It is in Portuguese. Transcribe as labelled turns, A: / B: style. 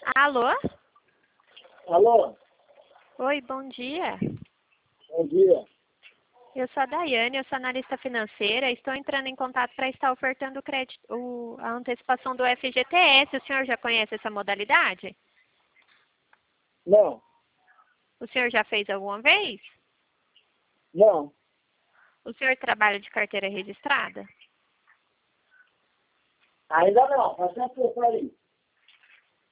A: Alô?
B: Alô?
A: Oi, bom dia.
B: Bom dia.
A: Eu sou a Daiane, eu sou analista financeira. Estou entrando em contato para estar ofertando a antecipação do FGTS. O senhor já conhece essa modalidade?
B: Não,
A: O senhor já fez alguma vez?
B: não,
A: O senhor trabalha de carteira registrada?
B: ainda não, faz tempo que eu falei.